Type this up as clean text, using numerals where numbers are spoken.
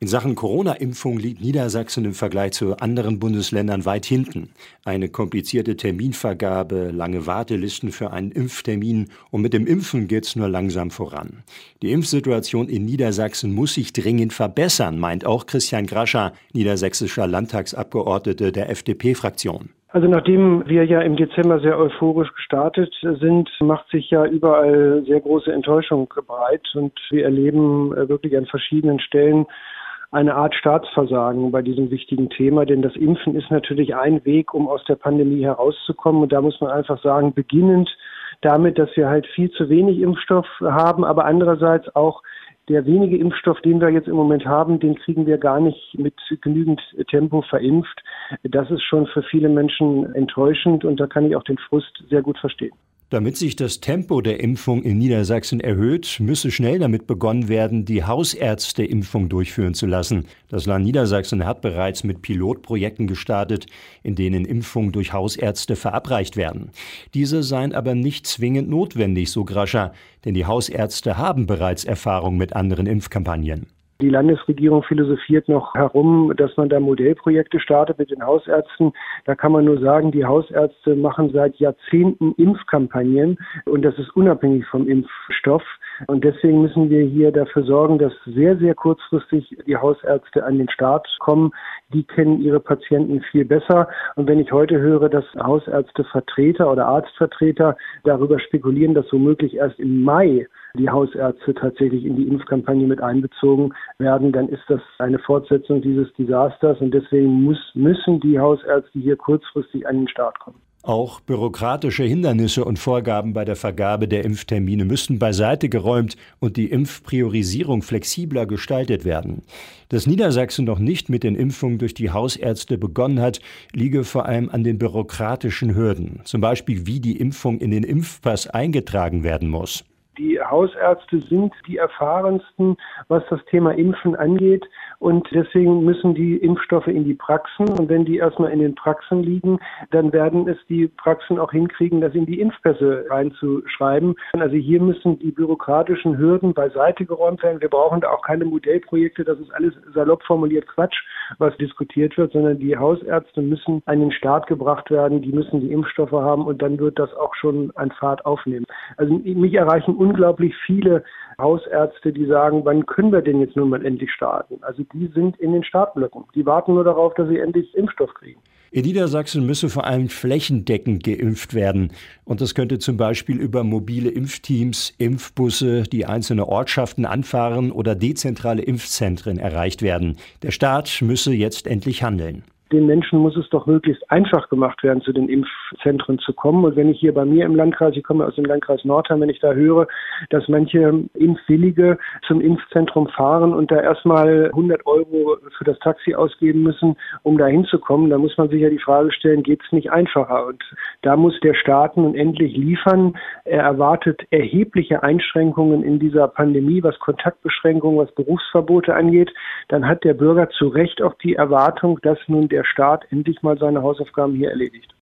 In Sachen Corona-Impfung liegt Niedersachsen im Vergleich zu anderen Bundesländern weit hinten. Eine komplizierte Terminvergabe, lange Wartelisten für einen Impftermin und mit dem Impfen geht's nur langsam voran. Die Impfsituation in Niedersachsen muss sich dringend verbessern, meint auch Christian Grascher, niedersächsischer Landtagsabgeordneter der FDP-Fraktion. Also nachdem wir ja im Dezember sehr euphorisch gestartet sind, macht sich ja überall sehr große Enttäuschung breit und wir erleben wirklich an verschiedenen Stellen eine Art Staatsversagen bei diesem wichtigen Thema, denn das Impfen ist natürlich ein Weg, um aus der Pandemie herauszukommen. Und da muss man einfach sagen, beginnend damit, dass wir halt viel zu wenig Impfstoff haben, aber andererseits auch der wenige Impfstoff, den wir jetzt im Moment haben, den kriegen wir gar nicht mit genügend Tempo verimpft. Das ist schon für viele Menschen enttäuschend und da kann ich auch den Frust sehr gut verstehen. Damit sich das Tempo der Impfung in Niedersachsen erhöht, müsse schnell damit begonnen werden, die Hausärzte-Impfung durchführen zu lassen. Das Land Niedersachsen hat bereits mit Pilotprojekten gestartet, in denen Impfungen durch Hausärzte verabreicht werden. Diese seien aber nicht zwingend notwendig, so Grascher, denn die Hausärzte haben bereits Erfahrung mit anderen Impfkampagnen. Die Landesregierung philosophiert noch herum, dass man da Modellprojekte startet mit den Hausärzten. Da kann man nur sagen, die Hausärzte machen seit Jahrzehnten Impfkampagnen und das ist unabhängig vom Impfstoff. Und deswegen müssen wir hier dafür sorgen, dass sehr, sehr kurzfristig die Hausärzte an den Start kommen. Die kennen ihre Patienten viel besser. Und wenn ich heute höre, dass Hausärztevertreter oder Arztvertreter darüber spekulieren, dass womöglich erst im Mai die Hausärzte tatsächlich in die Impfkampagne mit einbezogen werden, dann ist das eine Fortsetzung dieses Desasters. Und deswegen müssen die Hausärzte hier kurzfristig an den Start kommen. Auch bürokratische Hindernisse und Vorgaben bei der Vergabe der Impftermine müssten beiseite geräumt und die Impfpriorisierung flexibler gestaltet werden. Dass Niedersachsen noch nicht mit den Impfungen durch die Hausärzte begonnen hat, liege vor allem an den bürokratischen Hürden. Zum Beispiel, wie die Impfung in den Impfpass eingetragen werden muss. Die Hausärzte sind die erfahrensten, was das Thema Impfen angeht. Und deswegen müssen die Impfstoffe in die Praxen. Und wenn die erstmal in den Praxen liegen, dann werden es die Praxen auch hinkriegen, das in die Impfpässe reinzuschreiben. Also hier müssen die bürokratischen Hürden beiseite geräumt werden. Wir brauchen da auch keine Modellprojekte. Das ist alles salopp formuliert Quatsch, was diskutiert wird, sondern die Hausärzte müssen an den Start gebracht werden. Die müssen die Impfstoffe haben und dann wird das auch schon an Fahrt aufnehmen. Also mich erreichen unglaublich viele Hausärzte, die sagen, wann können wir denn jetzt nun mal endlich starten? Also die sind in den Startblöcken. Die warten nur darauf, dass sie endlich Impfstoff kriegen. In Niedersachsen müsse vor allem flächendeckend geimpft werden. Und das könnte zum Beispiel über mobile Impfteams, Impfbusse, die einzelne Ortschaften anfahren oder dezentrale Impfzentren erreicht werden. Der Staat müsse jetzt endlich handeln. Den Menschen muss es doch möglichst einfach gemacht werden, zu den Impfzentren zu kommen. Und wenn ich hier bei mir im Landkreis, ich komme aus dem Landkreis Nordheim, wenn ich da höre, dass manche Impfwillige zum Impfzentrum fahren und da erstmal 100 € für das Taxi ausgeben müssen, um da hinzukommen, dann muss man sich ja die Frage stellen, geht es nicht einfacher? Und da muss der Staat nun endlich liefern. Er erwartet erhebliche Einschränkungen in dieser Pandemie, was Kontaktbeschränkungen, was Berufsverbote angeht. Dann hat der Bürger zu Recht auch die Erwartung, dass nun der Staat endlich mal seine Hausaufgaben hier erledigt.